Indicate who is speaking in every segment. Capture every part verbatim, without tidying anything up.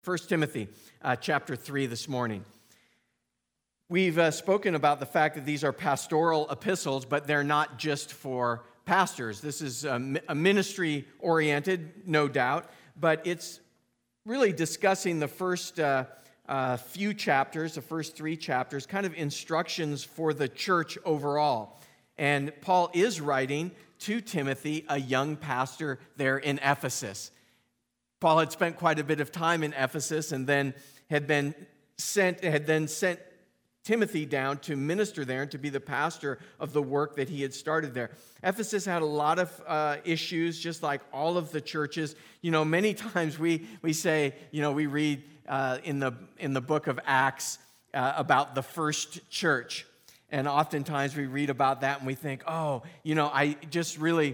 Speaker 1: First Timothy uh, chapter three this morning. We've uh, spoken about the fact that these are pastoral epistles, but they're not just for pastors. This is um, a ministry-oriented, no doubt, but it's really discussing the first uh, uh, few chapters, the first three chapters, kind of instructions for the church overall. And Paul is writing to Timothy, a young pastor there in Ephesus. Paul had spent quite a bit of time in Ephesus and then had been sent, had then sent Timothy down to minister there and to be the pastor of the work that he had started there. Ephesus had a lot of uh, issues, just like all of the churches. You know, many times we we say, you know, we read uh, in the in the book of Acts uh, about the first church, and oftentimes we read about that and we think, oh, you know, I just really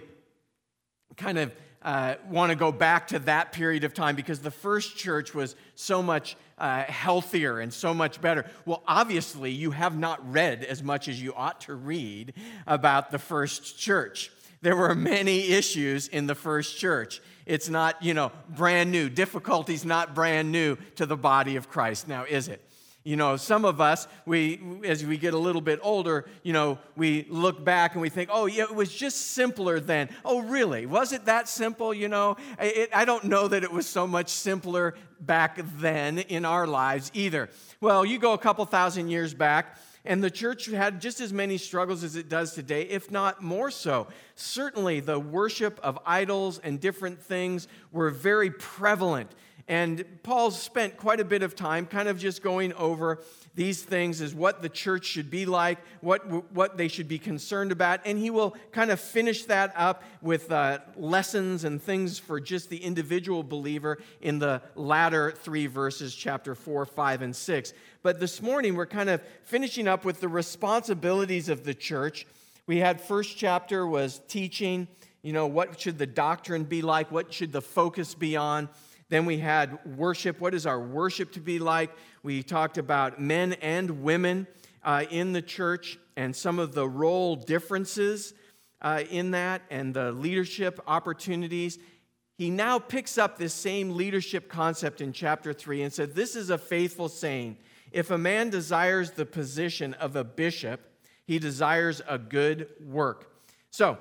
Speaker 1: kind of uh, want to go back to that period of time because the first church was so much Uh, healthier and so much better. Well, obviously, you have not read as much as you ought to read about the first church. There were many issues in the first church. It's not, you know, brand new. Difficulty's not brand new to the body of Christ, now is it? You know, some of us, we, as we get a little bit older, you know, we look back and we think, oh, yeah, it was just simpler then. Oh, really? Was it that simple? You know, it, I don't know that it was so much simpler back then in our lives either. Well, you go a couple thousand years back, and the church had just as many struggles as it does today, if not more so. Certainly, the worship of idols and different things were very prevalent. And Paul spent quite a bit of time kind of just going over these things as what the church should be like, what what they should be concerned about, and he will kind of finish that up with uh, lessons and things for just the individual believer in the latter three verses, chapter four, five, and six. But this morning we're kind of finishing up with the responsibilities of the church. We had first chapter was teaching, you know, what should the doctrine be like, what should the focus be on. Then we had worship. What is our worship to be like? We talked about men and women uh, in the church and some of the role differences uh, in that and the leadership opportunities. He now picks up this same leadership concept in chapter three and said, this is a faithful saying. If a man desires the position of a bishop, he desires a good work. So,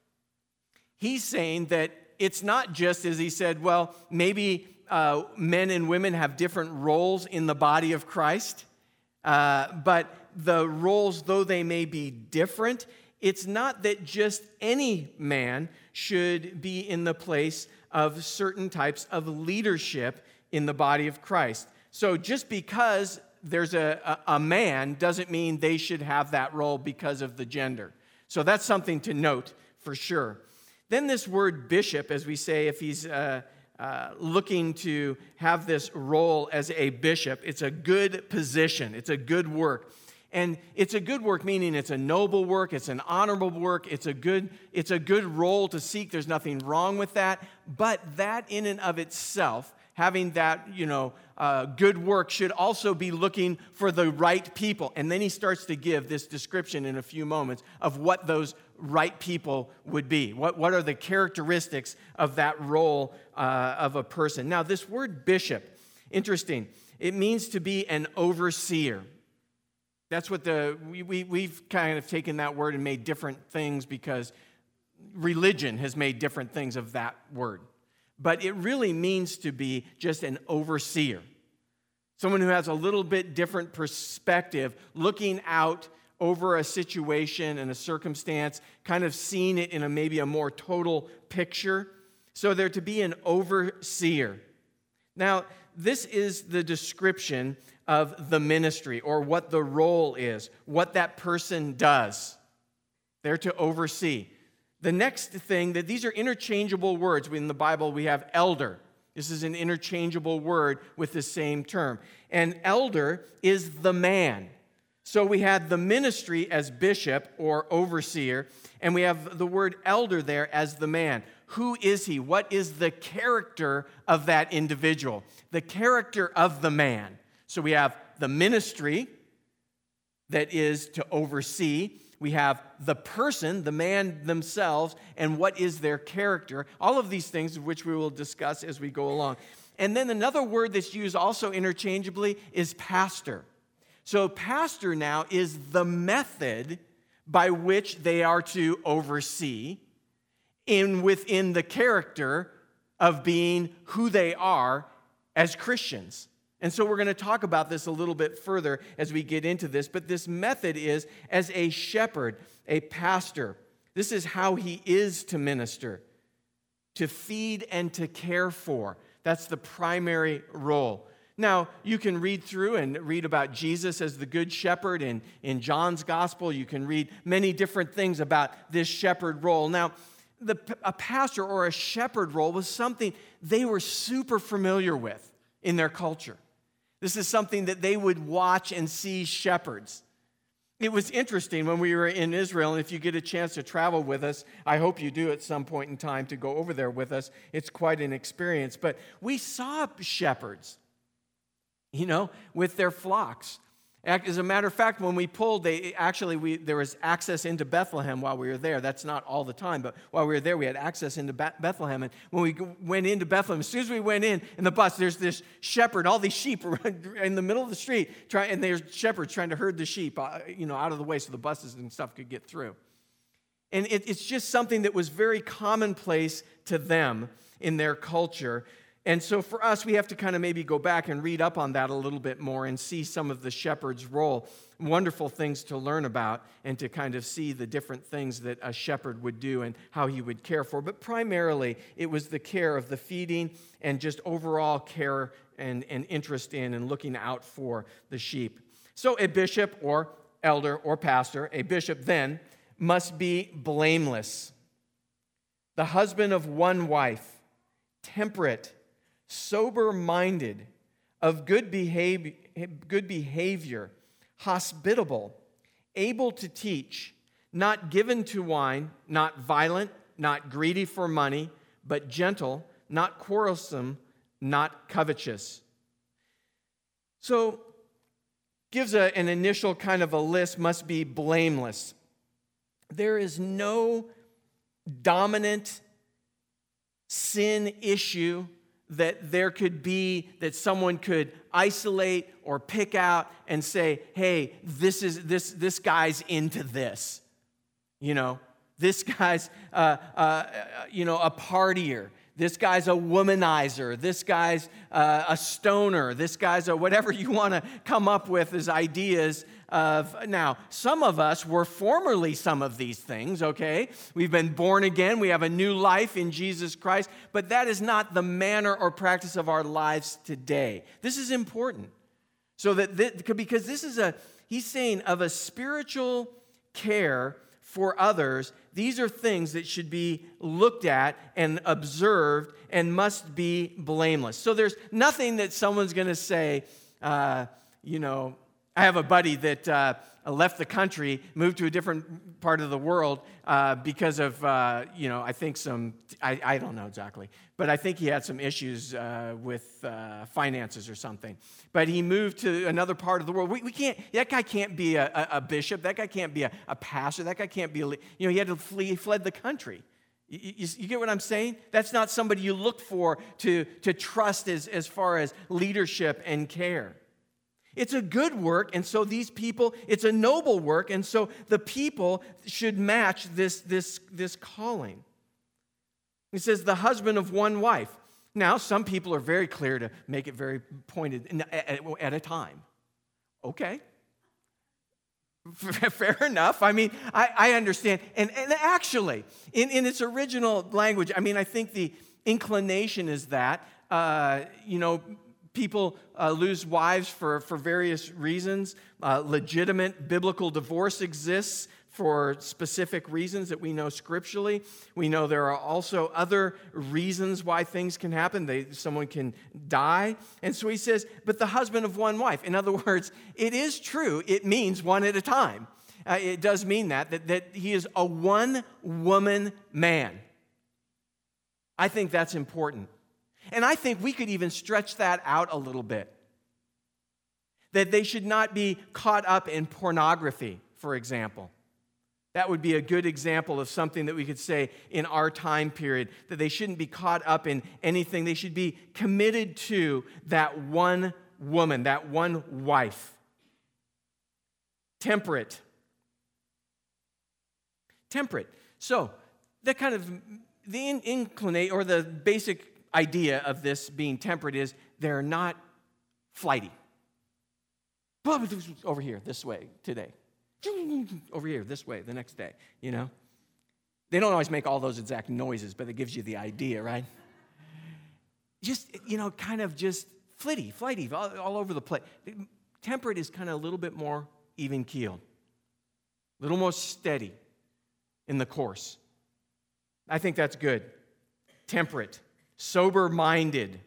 Speaker 1: he's saying that it's not just, as he said, well, maybe uh, men and women have different roles in the body of Christ, uh, but the roles, though they may be different, it's not that just any man should be in the place of certain types of leadership in the body of Christ. So just because there's a, a, a man doesn't mean they should have that role because of the gender. So that's something to note for sure. Then this word bishop, as we say, if he's uh, uh, looking to have this role as a bishop, it's a good position. It's a good work. And it's a good work, meaning it's a noble work, it's an honorable work, it's a good, it's a good role to seek. There's nothing wrong with that. But that in and of itself, having that, you know, uh, good work should also be looking for the right people. And then he starts to give this description in a few moments of what those right people would be. What, what are the characteristics of that role uh, of a person? Now, this word bishop, interesting. It means to be an overseer. That's what the, we, we, we've kind of taken that word and made different things because religion has made different things of that word. But it really means to be just an overseer. Someone who has a little bit different perspective, looking out over a situation and a circumstance, kind of seeing it in a maybe a more total picture. So they're to be an overseer. Now, this is the description of the ministry or what the role is, what that person does. They're to oversee. The next thing, that these are interchangeable words. In the Bible, we have elder. This is an interchangeable word with the same term. And elder is the man. So we had the ministry as bishop or overseer, and we have the word elder there as the man. Who is he? What is the character of that individual? The character of the man. So we have the ministry that is to oversee. We have the person, the man themselves, and what is their character. All of these things, which we will discuss as we go along. And then another word that's used also interchangeably is pastor. So pastor now is the method by which they are to oversee in within the character of being who they are as Christians. And so we're going to talk about this a little bit further as we get into this. But this method is as a shepherd, a pastor. This is how he is to minister, to feed and to care for. That's the primary role. Now, you can read through and read about Jesus as the good shepherd in, in John's gospel. You can read many different things about this shepherd role. Now, the, a pastor or a shepherd role was something they were super familiar with in their culture. This is something that they would watch and see shepherds. It was interesting when we were in Israel, and if you get a chance to travel with us, I hope you do at some point in time to go over there with us. It's quite an experience. But we saw shepherds, you know, with their flocks. As a matter of fact, when we pulled, they actually we there was access into Bethlehem while we were there. That's not all the time, but while we were there, we had access into Bethlehem. And when we went into Bethlehem, as soon as we went in in the bus, there's this shepherd, all these sheep in the middle of the street, trying, and there's shepherds trying to herd the sheep, uh, you know, out of the way so the buses and stuff could get through. And it, it's just something that was very commonplace to them in their culture. And so for us, we have to kind of maybe go back and read up on that a little bit more and see some of the shepherd's role. Wonderful things to learn about and to kind of see the different things that a shepherd would do and how he would care for. But primarily, it was the care of the feeding and just overall care and, and interest in and looking out for the sheep. So a bishop or elder or pastor, a bishop then, must be blameless, the husband of one wife, temperate, sober-minded, of good behavior, good behavior, hospitable, able to teach, not given to wine, not violent, not greedy for money, but gentle, not quarrelsome, not covetous. So, gives a, an initial kind of a list, must be blameless. There is no dominant sin issue that there could be, that someone could isolate or pick out and say, hey, this is this this guy's into this. You know, this guy's uh, uh, you know, a partier. This guy's a womanizer. This guy's uh, a stoner. This guy's a whatever you want to come up with as ideas of. Now, some of us were formerly some of these things, okay? We've been born again. We have a new life in Jesus Christ. But that is not the manner or practice of our lives today. This is important. So that, this, because this is a, he's saying of a spiritual care for others, these are things that should be looked at and observed and must be blameless. So there's nothing that someone's going to say, uh, you know, I have a buddy that uh, left the country, moved to a different part of the world uh, because of, uh, you know, I think some, I, I don't know exactly, but I think he had some issues uh, with uh, finances or something. But he moved to another part of the world. We, we can't, that guy can't be a, a, a bishop. That guy can't be a, a pastor. That guy can't be, a, you know, he had to flee, he fled the country. You, you, you get what I'm saying? That's not somebody you look for to, to trust as, as far as leadership and care. It's a good work, and so these people, it's a noble work, and so the people should match this, this, this calling. He says, the husband of one wife. Now, some people are very clear to make it very pointed at a time. Okay. Fair enough. I mean, I, I understand. And, and actually, in, in its original language, I mean, I think the inclination is that, uh, you know, people uh, lose wives for, for various reasons. Uh, legitimate biblical divorce exists for specific reasons that we know scripturally. We know there are also other reasons why things can happen. They, someone can die. And so he says, but the husband of one wife. In other words, it is true. It means one at a time. Uh, it does mean that, that, that he is a one-woman man. I think that's important. And I think we could even stretch that out a little bit. That they should not be caught up in pornography, for example. That would be a good example of something that we could say in our time period, that they shouldn't be caught up in anything. They should be committed to that one woman, that one wife. Temperate. Temperate. So, that kind of, the in, inclinate, or the basic idea of this being temperate is they're not flighty. Over here, this way, today. Over here, this way, the next day, you know? They don't always make all those exact noises, but it gives you the idea, right? Just, you know, kind of just flitty, flighty, all, all over the place. Temperate is kind of a little bit more even-keeled, a little more steady in the course. I think that's good. Temperate, sober-minded.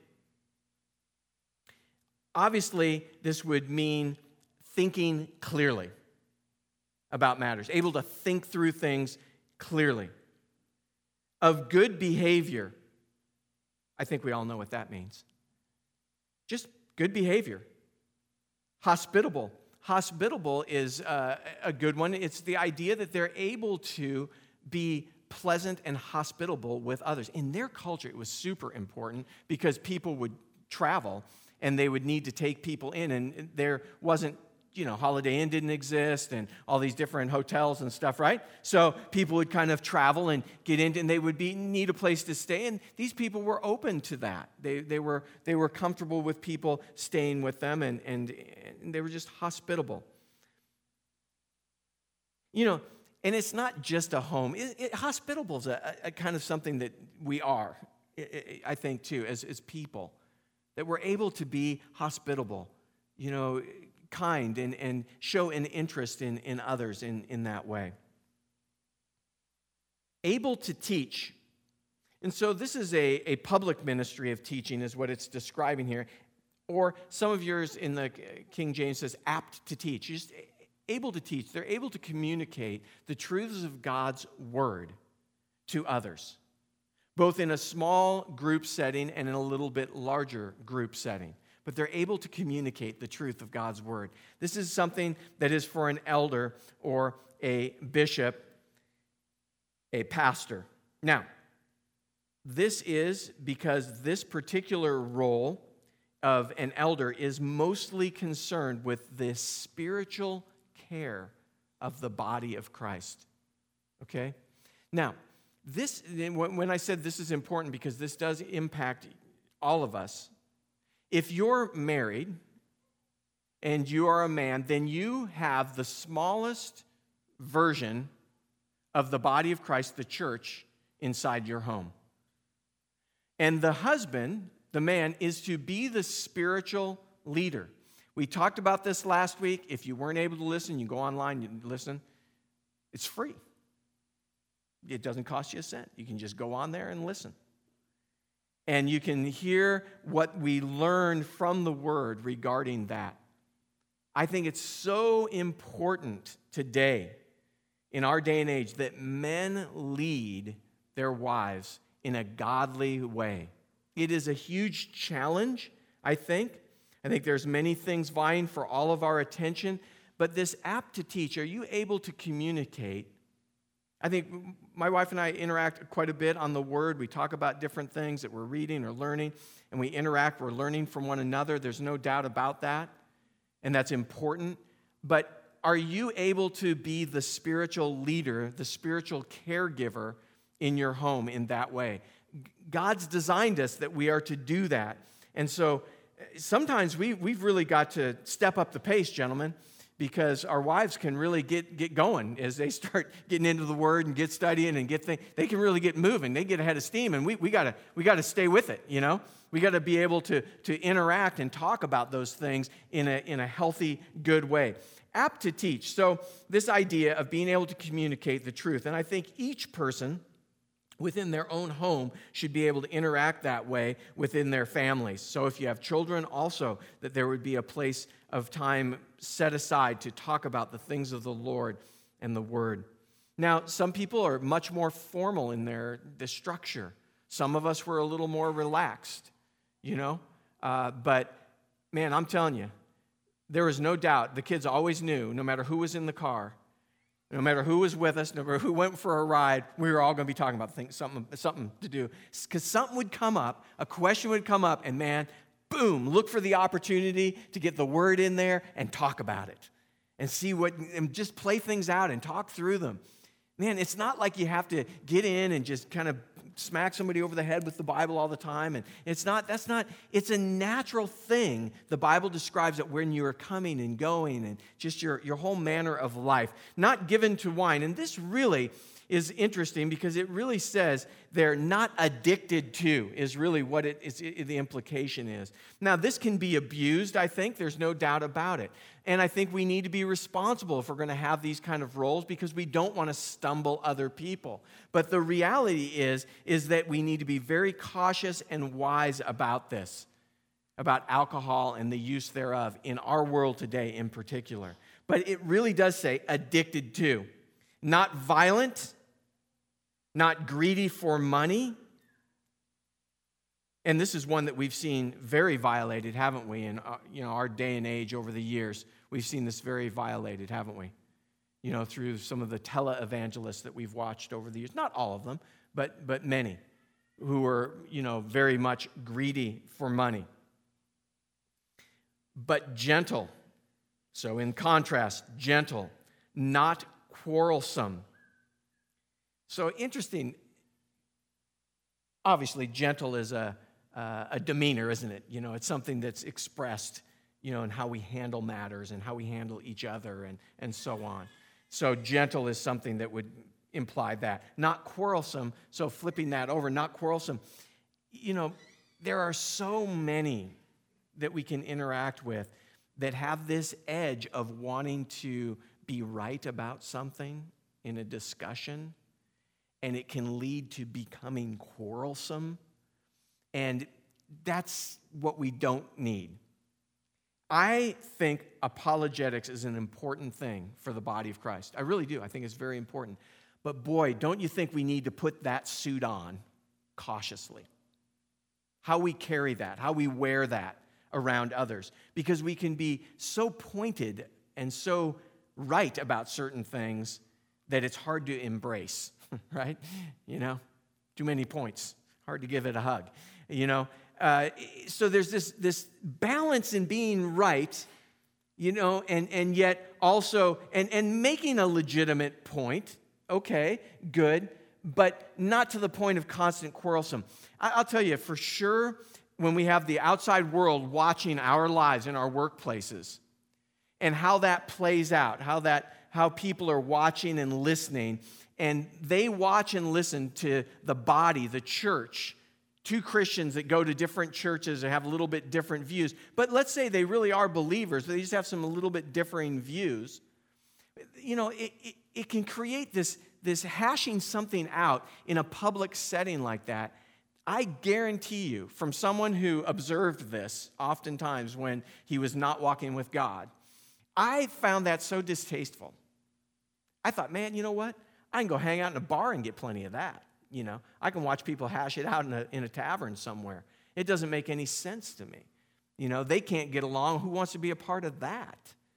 Speaker 1: Obviously, this would mean thinking clearly about matters, able to think through things clearly. Of good behavior, I think we all know what that means. Just good behavior. Hospitable. Hospitable is uh, a good one. It's the idea that they're able to be pleasant and hospitable with others. In their culture, it was super important because people would travel and they would need to take people in, and there wasn't, you know, Holiday Inn didn't exist and all these different hotels and stuff, right? So people would kind of travel and get in, and they would be need a place to stay, and these people were open to that. They they were they were comfortable with people staying with them, and and, and they were just hospitable. You know, and it's not just a home. It, it, hospitable is a, a kind of something that we are, I think, too, as as people, that we're able to be hospitable, you know, kind and, and show an interest in, in others in, in that way. Able to teach. And so this is a, a public ministry of teaching is what it's describing here. Or some of yours in the King James says apt to teach. You're just able to teach. They're able to communicate the truths of God's word to others, both in a small group setting and in a little bit larger group setting. But they're able to communicate the truth of God's word. This is something that is for an elder or a bishop, a pastor. Now, this is because this particular role of an elder is mostly concerned with the spiritual care of the body of Christ. Okay? Now, this, when I said this is important because this does impact all of us, if you're married and you are a man, then you have the smallest version of the body of Christ, the church, inside your home. And the husband, the man, is to be the spiritual leader. We talked about this last week. If you weren't able to listen, you go online, you listen. It's free. It doesn't cost you a cent. You can just go on there and listen. And you can hear what we learn from the Word regarding that. I think it's so important today, in our day and age, that men lead their wives in a godly way. It is a huge challenge, I think. I think there's many things vying for all of our attention. But this apt to teach, are you able to communicate? I think my wife and I interact quite a bit on the Word. We talk about different things that we're reading or learning, and we interact. We're learning from one another. There's no doubt about that, and that's important. But are you able to be the spiritual leader, the spiritual caregiver in your home in that way? God's designed us that we are to do that. And so sometimes we, we've really got to step up the pace, gentlemen, because our wives can really get, get going as they start getting into the Word and get studying and get things. They can really get moving. They get ahead of steam, and we we gotta we gotta stay with it. You know, we got to be able to to interact and talk about those things in a in a healthy, good way. Apt to teach. So this idea of being able to communicate the truth, and I think each person within their own home should be able to interact that way within their families. So if you have children, also that there would be a place of time set aside to talk about the things of the Lord and the Word. Now, some people are much more formal in their the structure. Some of us were a little more relaxed, you know. Uh, but, man, I'm telling you, there was no doubt the kids always knew, no matter who was in the car, No matter who was with us, no matter who went for a ride, we were all going to be talking about things, something, something to do. Because something would come up, a question would come up, and man, boom, look for the opportunity to get the word in there and talk about it. And see what, and just play things out and talk through them. Man, it's not like you have to get in and just kind of smack somebody over the head with the Bible all the time. And it's not, that's not, it's a natural thing. The Bible describes it when you are coming and going and just your, your whole manner of life. Not given to wine. And this really is interesting because it really says they're not addicted to is really what it is, it, the implication is. Now, this can be abused, I think. There's no doubt about it. And I think we need to be responsible if we're going to have these kind of roles because we don't want to stumble other people. But the reality is, is that we need to be very cautious and wise about this, about alcohol and the use thereof in our world today in particular. But it really does say addicted to, not violent, not greedy for money. And this is one that we've seen very violated, haven't we, in uh, you know, our day and age over the years. We've seen this very violated, haven't we? You know, through some of the televangelists that we've watched over the years. Not all of them, but but many who were, you know, very much greedy for money. But gentle. So in contrast, gentle, not quarrelsome. So interesting. Obviously, gentle is a uh, a demeanor, isn't it? You know, it's something that's expressed, you know, in how we handle matters and how we handle each other and, and so on. So gentle is something that would imply that. Not quarrelsome, so flipping that over, not quarrelsome. You know, there are so many that we can interact with that have this edge of wanting to be right about something in a discussion, and it can lead to becoming quarrelsome, and that's what we don't need. I think apologetics is an important thing for the body of Christ. I really do. I think it's very important. But boy, don't you think we need to put that suit on cautiously? How we carry that, how we wear that around others. Because we can be so pointed and so right about certain things that it's hard to embrace, right? You know, too many points. Hard to give it a hug, you know? Uh, so there's this this balance in being right, you know, and, and yet also, and, and making a legitimate point, okay, good, but not to the point of constant quarrelsome. I, I'll tell you, for sure, when we have the outside world watching our lives in our workplaces and how that plays out, how that how people are watching and listening, and they watch and listen to the body, the church, two Christians that go to different churches and have a little bit different views. But let's say they really are believers, but they just have some a little bit differing views. You know, it, it, it can create this, this hashing something out in a public setting like that. I guarantee you, from someone who observed this oftentimes when he was not walking with God, I found that so distasteful. I thought, man, you know what? I can go hang out in a bar and get plenty of that. You know, I can watch people hash it out in a, in a tavern somewhere. It doesn't make any sense to me. You know, they can't get along. Who wants to be a part of that?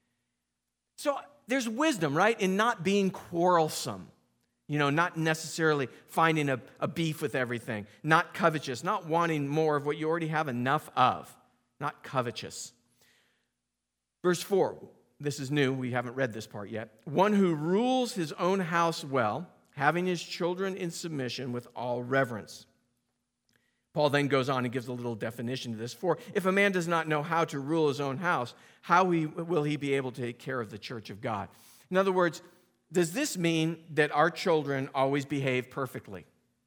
Speaker 1: So there's wisdom, right, in not being quarrelsome. You know, not necessarily finding a, a beef with everything. Not covetous, not wanting more of what you already have enough of. Not covetous. Verse four, this is new. We haven't read this part yet. One who rules his own house well, having his children in submission with all reverence. Paul then goes on and gives a little definition to this. For if a man does not know how to rule his own house, how he, will he be able to take care of the church of God? In other words, does this mean that our children always behave perfectly?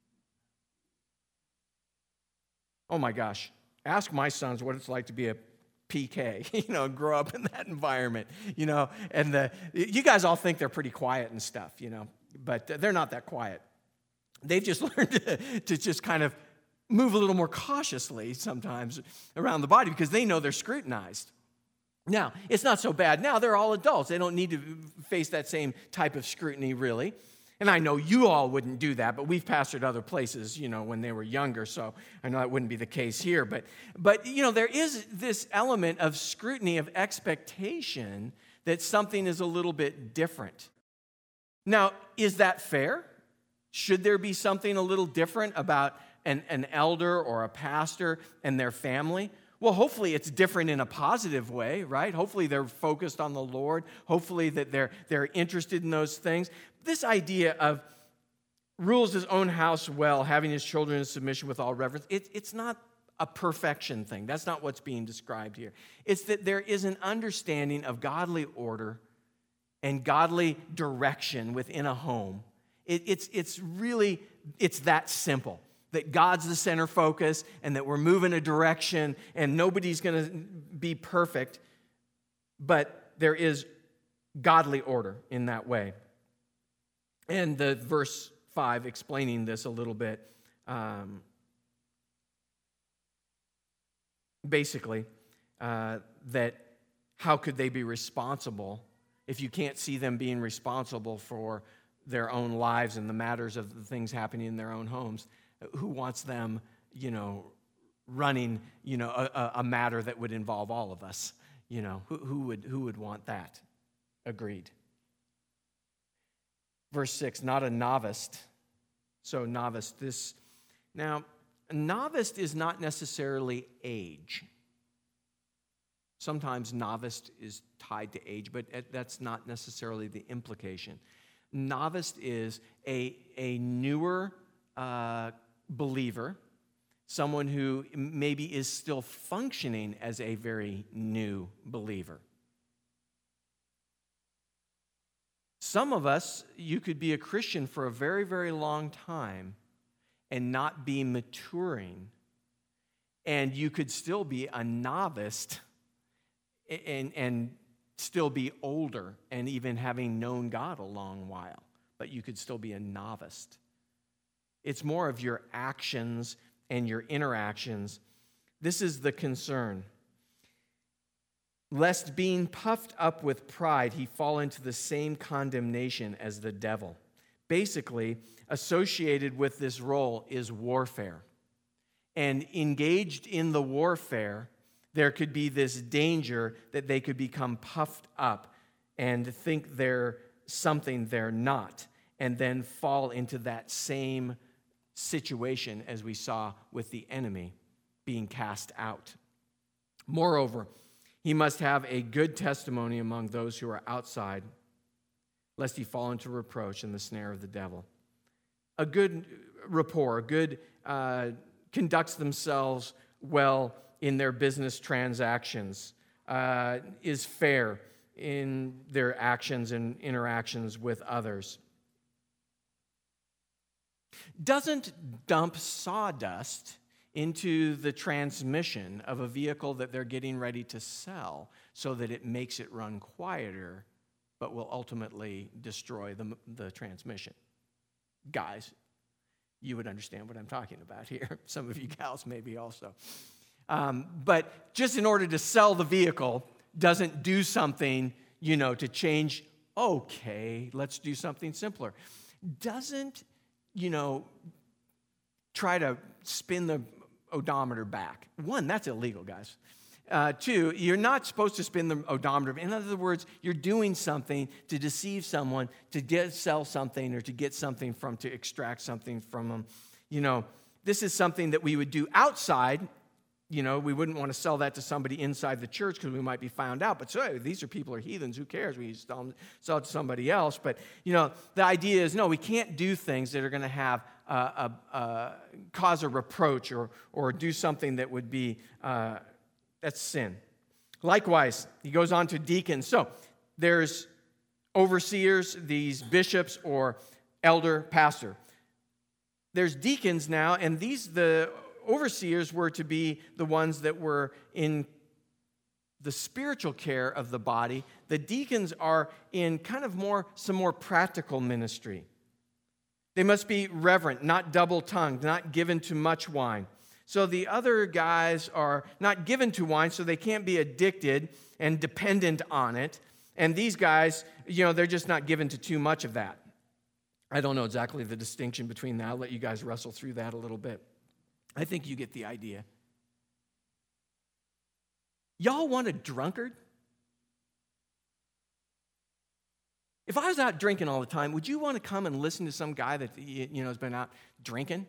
Speaker 1: Oh my gosh. Ask my sons what it's like to be a P K, you know, grow up in that environment, you know, and the, you guys all think they're pretty quiet and stuff, you know, but they're not that quiet. They've just learned to, to just kind of move a little more cautiously sometimes around the body because they know they're scrutinized. Now, it's not so bad now. They're all adults. They don't need to face that same type of scrutiny, really. And I know you all wouldn't do that, but we've pastored other places, you know, when they were younger, so I know that wouldn't be the case here. But, but you know, there is this element of scrutiny, of expectation that something is a little bit different. Now, is that fair? Should there be something a little different about an, an elder or a pastor and their family? Well, hopefully it's different in a positive way, right? Hopefully they're focused on the Lord. Hopefully that they're, they're interested in those things. This idea of rules his own house well, having his children in submission with all reverence, it, it's not a perfection thing. That's not what's being described here. It's that there is an understanding of godly order and godly direction within a home. It, it's, it's really, it's that simple. That God's the center focus and that we're moving a direction and nobody's going to be perfect, but there is godly order in that way. And the verse five explaining this a little bit, um, basically, uh, that how could they be responsible if you can't see them being responsible for their own lives and the matters of the things happening in their own homes? Who wants them, you know, running, you know, a, a matter that would involve all of us? You know, who, who would who would want that? Agreed. Verse six, not a novice. So novice, this, now, a novice is not necessarily age. Sometimes novice is tied to age, but that's not necessarily the implication. Novice is a, a newer uh, believer, someone who maybe is still functioning as a very new believer. Some of us, you could be a Christian for a very, very long time and not be maturing, and you could still be a novice and, and still be older and even having known God a long while, but you could still be a novice. It's more of your actions and your interactions. This is the concern. Lest being puffed up with pride, he fall into the same condemnation as the devil. Basically, associated with this role is warfare. And engaged in the warfare, there could be this danger that they could become puffed up and think they're something they're not, and then fall into that same situation as we saw with the enemy being cast out. Moreover, he must have a good testimony among those who are outside, lest he fall into reproach and the snare of the devil. A good rapport, a good uh, conducts themselves well in their business transactions, uh, is fair in their actions and interactions with others. Doesn't dump sawdust into the transmission of a vehicle that they're getting ready to sell so that it makes it run quieter, but will ultimately destroy the, the transmission. Guys, you would understand what I'm talking about here. Some of you gals maybe also. Um, but just in order to sell the vehicle doesn't do something, you know, to change, okay, let's do something simpler. Doesn't, you know, try to spin the odometer back. One, that's illegal, guys. Uh, two, you're not supposed to spin the odometer. In other words, you're doing something to deceive someone, to get, sell something, or to get something from, to extract something from them. You know, this is something that we would do outside. You know, we wouldn't want to sell that to somebody inside the church because we might be found out. But so hey, these are people are heathens. Who cares? We sell, them, sell it to somebody else. But, you know, the idea is, no, we can't do things that are going to have uh, a, a, cause a reproach or or do something that would be, uh, that's sin. Likewise, he goes on to deacons. So there's overseers, these bishops or elder, pastor. There's deacons now, and these, the overseers were to be the ones that were in the spiritual care of the body. The deacons are in kind of more, some more practical ministry. They must be reverent, not double-tongued, not given to much wine. So the other guys are not given to wine, so they can't be addicted and dependent on it. And these guys, you know, they're just not given to too much of that. I don't know exactly the distinction between that. I'll let you guys wrestle through that a little bit. I think you get the idea. Y'all want a drunkard? If I was out drinking all the time, would you want to come and listen to some guy that you know has been out drinking?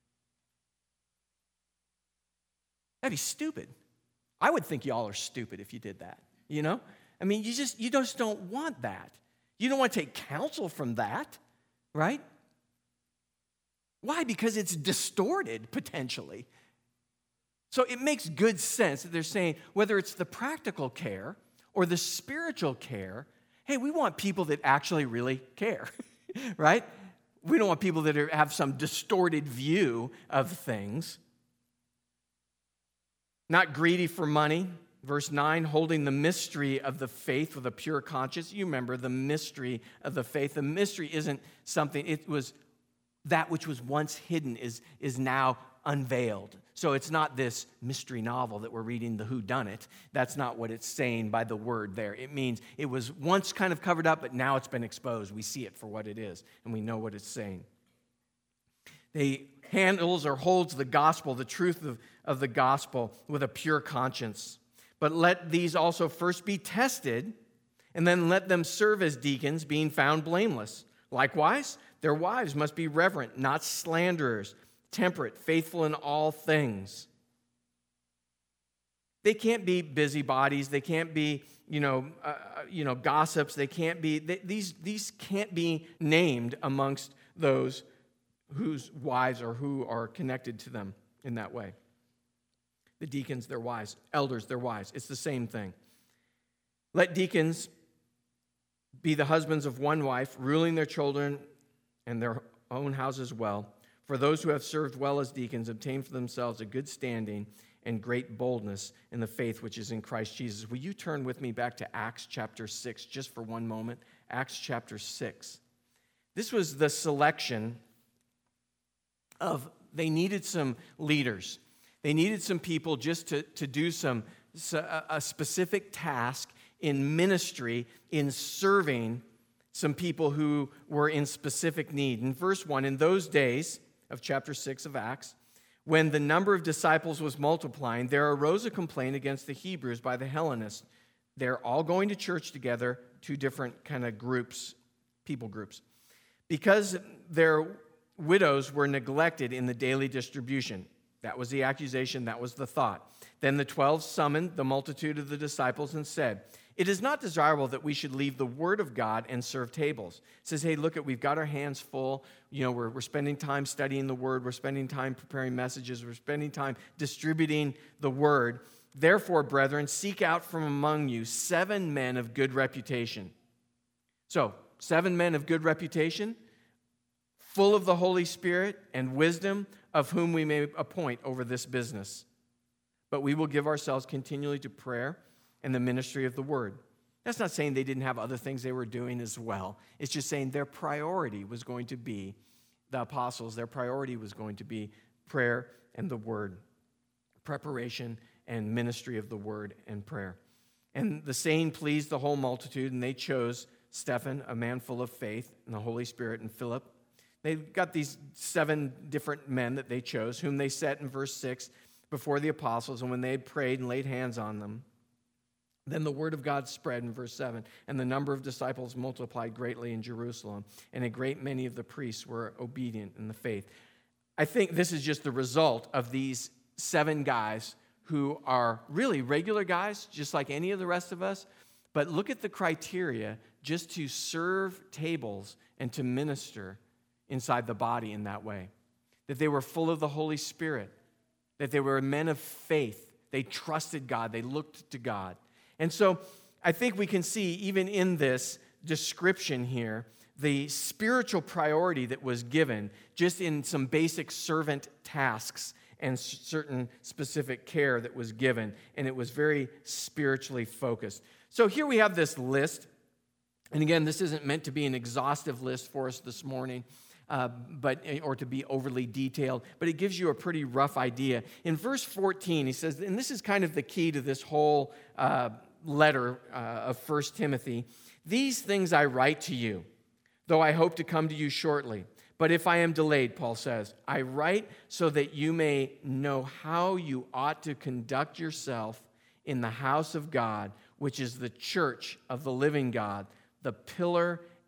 Speaker 1: That'd be stupid. I would think y'all are stupid if you did that, you know? I mean, you just you just don't want that. You don't want to take counsel from that, right? Why? Because it's distorted, potentially. So it makes good sense that they're saying, whether it's the practical care or the spiritual care, hey, we want people that actually really care, right? We don't want people that are, have some distorted view of things. Not greedy for money. Verse nine, holding the mystery of the faith with a pure conscience. You remember the mystery of the faith. The mystery isn't something, it was that which was once hidden is, is now unveiled. So it's not this mystery novel that we're reading, the whodunit. That's not what it's saying by the word there. It means it was once kind of covered up, but now it's been exposed. We see it for what it is, and we know what it's saying. They handles or holds the gospel, the truth of, of the gospel, with a pure conscience. But let these also first be tested, and then let them serve as deacons, being found blameless. Likewise, their wives must be reverent, not slanderers, temperate, faithful in all things. They can't be busybodies. They can't be, you know, uh, you know, gossips. They can't be. They, these these can't be named amongst those whose wives or who are connected to them in that way. The deacons, their wives. Elders, their wives. It's the same thing. Let deacons be the husbands of one wife, ruling their children and their own houses well. For those who have served well as deacons obtain for themselves a good standing and great boldness in the faith which is in Christ Jesus. Will you turn with me back to Acts chapter six just for one moment? Acts chapter six. This was the selection of, they needed some leaders. They needed some people just to, to do some a specific task in ministry, in serving some people who were in specific need. In verse one, in those days of chapter six of Acts, when the number of disciples was multiplying, there arose a complaint against the Hebrews by the Hellenists. They're all going to church together, two different kind of groups, people groups, because their widows were neglected in the daily distribution. That was the accusation, that was the thought. Then the twelve summoned the multitude of the disciples and said, it is not desirable that we should leave the word of God and serve tables. It says, hey, look, at we've got our hands full. You know, we're, we're spending time studying the word. We're spending time preparing messages. We're spending time distributing the word. Therefore, brethren, seek out from among you seven men of good reputation. So, seven men of good reputation, full of the Holy Spirit and wisdom, of whom we may appoint over this business. But we will give ourselves continually to prayer and the ministry of the word. That's not saying they didn't have other things they were doing as well. It's just saying their priority was going to be the apostles. Their priority was going to be prayer and the word, preparation and ministry of the word and prayer. And the saying pleased the whole multitude, and they chose Stephen, a man full of faith and the Holy Spirit, and Philip. They got these seven different men that they chose, whom they set in verse six before the apostles, and when they had prayed and laid hands on them, then the word of God spread in verse seven, and the number of disciples multiplied greatly in Jerusalem, and a great many of the priests were obedient in the faith. I think this is just the result of these seven guys who are really regular guys, just like any of the rest of us, but look at the criteria just to serve tables and to minister inside the body in that way. That they were full of the Holy Spirit, that they were men of faith, they trusted God, they looked to God. And so I think we can see, even in this description here, the spiritual priority that was given just in some basic servant tasks and certain specific care that was given, and it was very spiritually focused. So here we have this list, and again, this isn't meant to be an exhaustive list for us this morning, uh, but or to be overly detailed, but it gives you a pretty rough idea. In verse fourteen, he says, and this is kind of the key to this whole uh, letter uh, of First Timothy, these things I write to you, though I hope to come to you shortly. But if I am delayed, Paul says, I write so that you may know how you ought to conduct yourself in the house of God, which is the church of the living God, the pillar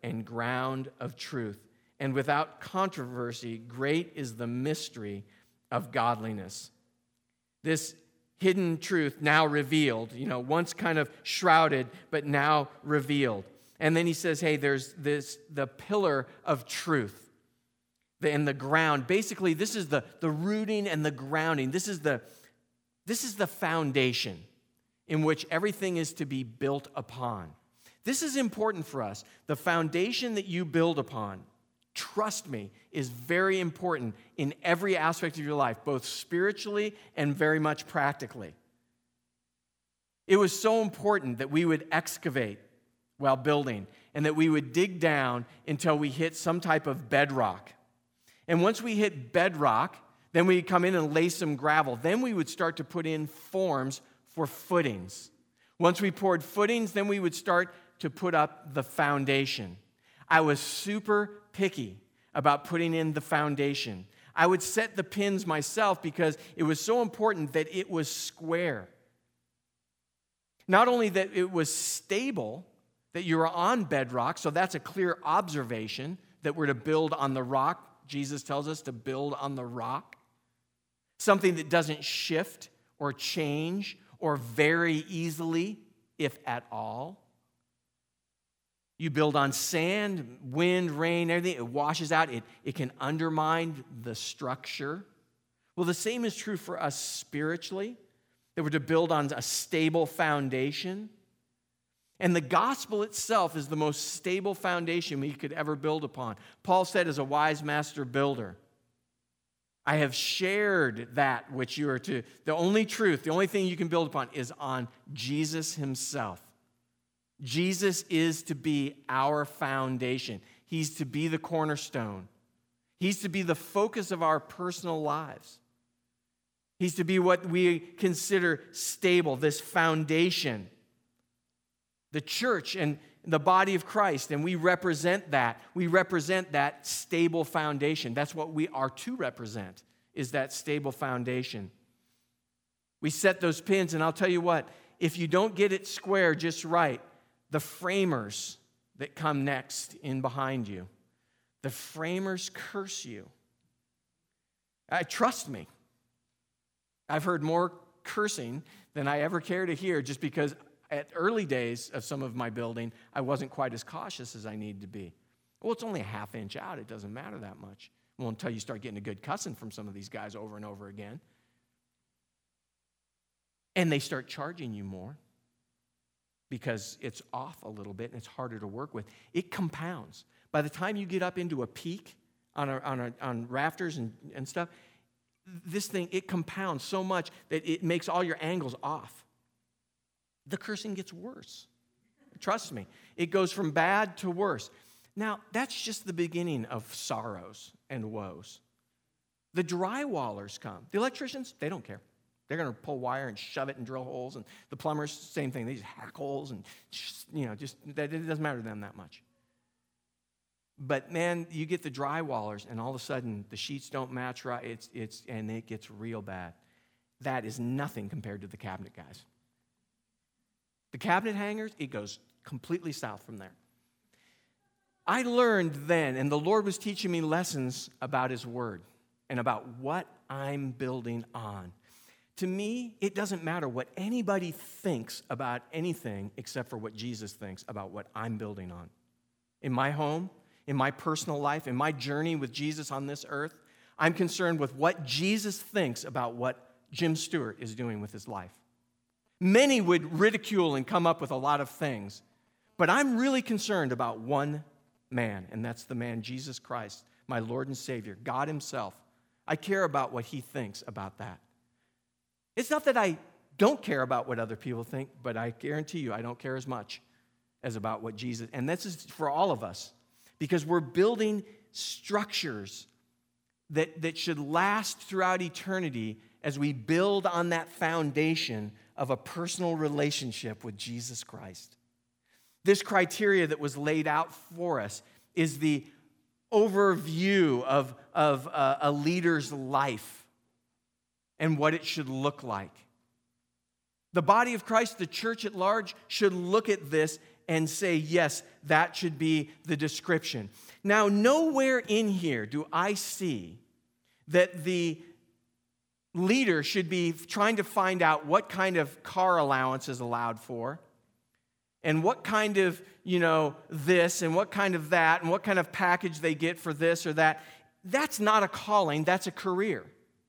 Speaker 1: and ground of truth. And without controversy, great is the mystery of godliness. This hidden truth now revealed, you know, once kind of shrouded, but now revealed. And then he says, hey, there's this, the pillar of truth and the ground. Basically, this is the, the rooting and the grounding. This is the, this is the foundation in which everything is to be built upon. This is important for us. The foundation that you build upon, trust me, is very important in every aspect of your life, both spiritually and very much practically. It was so important that we would excavate while building and that we would dig down until we hit some type of bedrock. And once we hit bedrock, then we'd come in and lay some gravel. Then we would start to put in forms for footings. Once we poured footings, then we would start to put up the foundation. I was super picky about putting in the foundation. I would set the pins myself because it was so important that it was square. Not only that it was stable, that you were on bedrock, so that's a clear observation that we're to build on the rock. Jesus tells us to build on the rock. Something that doesn't shift or change or vary easily, if at all. You build on sand, wind, rain, everything. It washes out. It, it can undermine the structure. Well, the same is true for us spiritually, that we're to build on a stable foundation. And the gospel itself is the most stable foundation we could ever build upon. Paul said as a wise master builder, I have shared that which you are to. The only truth, the only thing you can build upon is on Jesus himself. Jesus is to be our foundation. He's to be the cornerstone. He's to be the focus of our personal lives. He's to be what we consider stable, this foundation. The church and the body of Christ, and we represent that. We represent that stable foundation. That's what we are to represent, is that stable foundation. We set those pins, and I'll tell you what, if you don't get it square just right, the framers that come next in behind you, the framers curse you. I trust me. I've heard more cursing than I ever care to hear just because at early days of some of my building, I wasn't quite as cautious as I needed to be. Well, it's only a half inch out. It doesn't matter that much. Well, until you start getting a good cussing from some of these guys over and over again. And they start charging you more because it's off a little bit and it's harder to work with. It compounds. By the time you get up into a peak on, a, on, a, on rafters and, and stuff, this thing, it compounds so much that it makes all your angles off. The cursing gets worse. Trust me. It goes from bad to worse. Now, that's just the beginning of sorrows and woes. The drywallers come. The electricians, they don't care. They're going to pull wire and shove it and drill holes. And the plumbers, same thing. They just hack holes and, just, you know, just, it doesn't matter to them that much. But, man, you get the drywallers, and all of a sudden, the sheets don't match right, It's it's and it gets real bad. That is nothing compared to the cabinet guys. The cabinet hangers, it goes completely south from there. I learned then, and the Lord was teaching me lessons about His Word and about what I'm building on. To me, it doesn't matter what anybody thinks about anything except for what Jesus thinks about what I'm building on. In my home, in my personal life, in my journey with Jesus on this earth, I'm concerned with what Jesus thinks about what Jim Stewart is doing with his life. Many would ridicule and come up with a lot of things, but I'm really concerned about one man, and that's the man Jesus Christ, my Lord and Savior, God Himself. I care about what He thinks about that. It's not that I don't care about what other people think, but I guarantee you I don't care as much as about what Jesus, and this is for all of us, because we're building structures that, that should last throughout eternity as we build on that foundation of a personal relationship with Jesus Christ. This criteria that was laid out for us is the overview of, of a, a leader's life and what it should look like. The body of Christ, the church at large, should look at this and say, yes, that should be the description. Now, nowhere in here do I see that the leader should be trying to find out what kind of car allowance is allowed for, and what kind of, you know, this, and what kind of that, and what kind of package they get for this or that. That's not a calling, that's a career.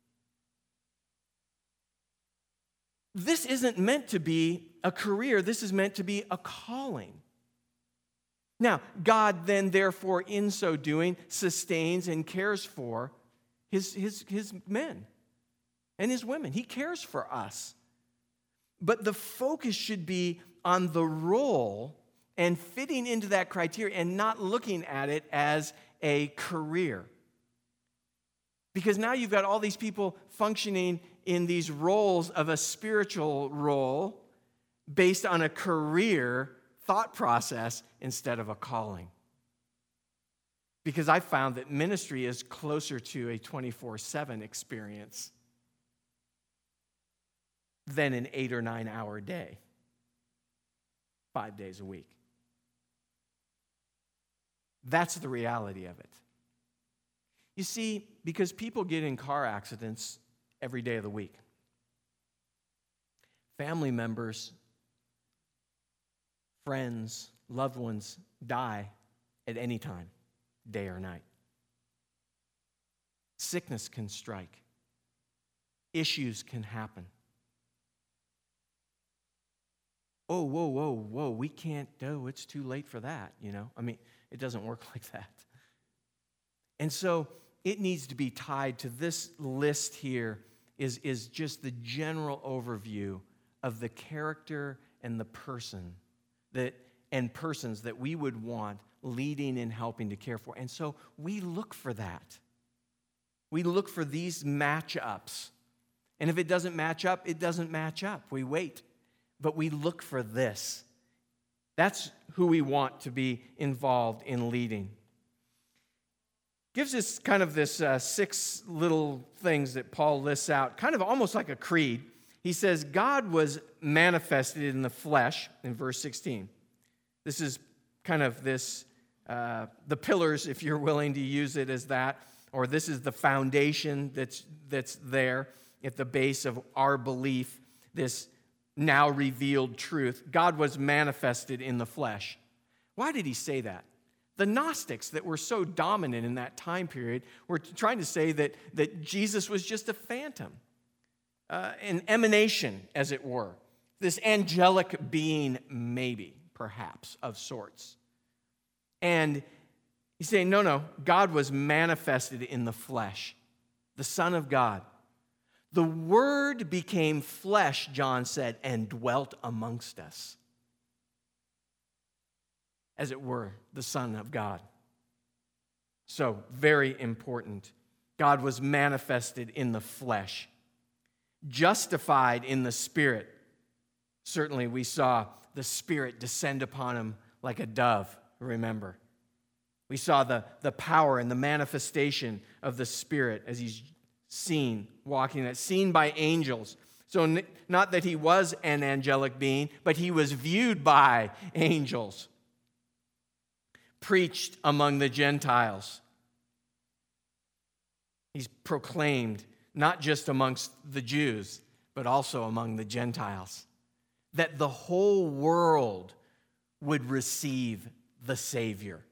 Speaker 1: This isn't meant to be a career, this is meant to be a calling. Now, God then, therefore, in so doing, sustains and cares for his, his, his men and his women. He cares for us. But the focus should be on the role and fitting into that criteria and not looking at it as a career. Because now you've got all these people functioning in these roles of a spiritual role based on a career thought process instead of a calling. Because I found that ministry is closer to a twenty-four seven experience than an eight or nine hour day, five days a week. That's the reality of it. You see, because people get in car accidents every day of the week. Family members, friends, loved ones die at any time, day or night. Sickness can strike. Issues can happen. Oh, whoa, whoa, whoa, we can't, oh, it's too late for that, you know? I mean, it doesn't work like that. And so it needs to be tied to this list here is, is just the general overview of the character and the person that and persons that we would want leading and helping to care for. And so we look for that. We look for these matchups. And if it doesn't match up, it doesn't match up. We wait. But we look for this. That's who we want to be involved in leading. Gives us kind of this uh, six little things that Paul lists out, kind of almost like a creed. He says, God was manifested in the flesh, in verse sixteen. This is kind of this, uh, the pillars, if you're willing to use it as that, or this is the foundation that's, that's there at the base of our belief, this now revealed truth. God was manifested in the flesh. Why did he say that? The Gnostics that were so dominant in that time period were trying to say that, that Jesus was just a phantom, uh, an emanation, as it were. This angelic being, maybe, perhaps, of sorts. And he's saying, no, no, God was manifested in the flesh, the Son of God. The Word became flesh, John said, and dwelt amongst us. As it were, the Son of God. So, very important. God was manifested in the flesh, justified in the Spirit. Certainly, we saw the Spirit descend upon him like a dove, remember. We saw the, the power and the manifestation of the Spirit as he's seen, walking that, seen by angels. So, n- not that he was an angelic being, but he was viewed by angels. Preached among the Gentiles. He's proclaimed not just amongst the Jews, but also among the Gentiles, that the whole world would receive the Savior.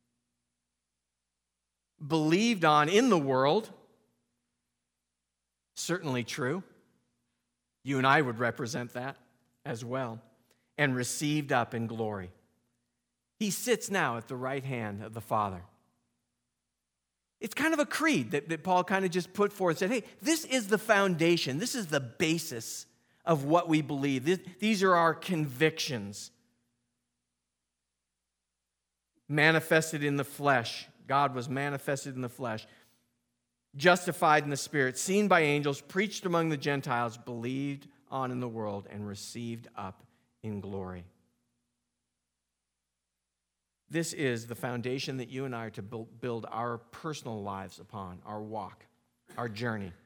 Speaker 1: Believed on in the world, certainly true. You and I would represent that as well, and received up in glory. He sits now at the right hand of the Father. It's kind of a creed that, that Paul kind of just put forward and said, hey, this is the foundation. This is the basis of what we believe. This, these are our convictions. Manifested in the flesh. God was manifested in the flesh. Justified in the Spirit. Seen by angels. Preached among the Gentiles. Believed on in the world. And received up in glory. This is the foundation that you and I are to build our personal lives upon, our walk, our journey.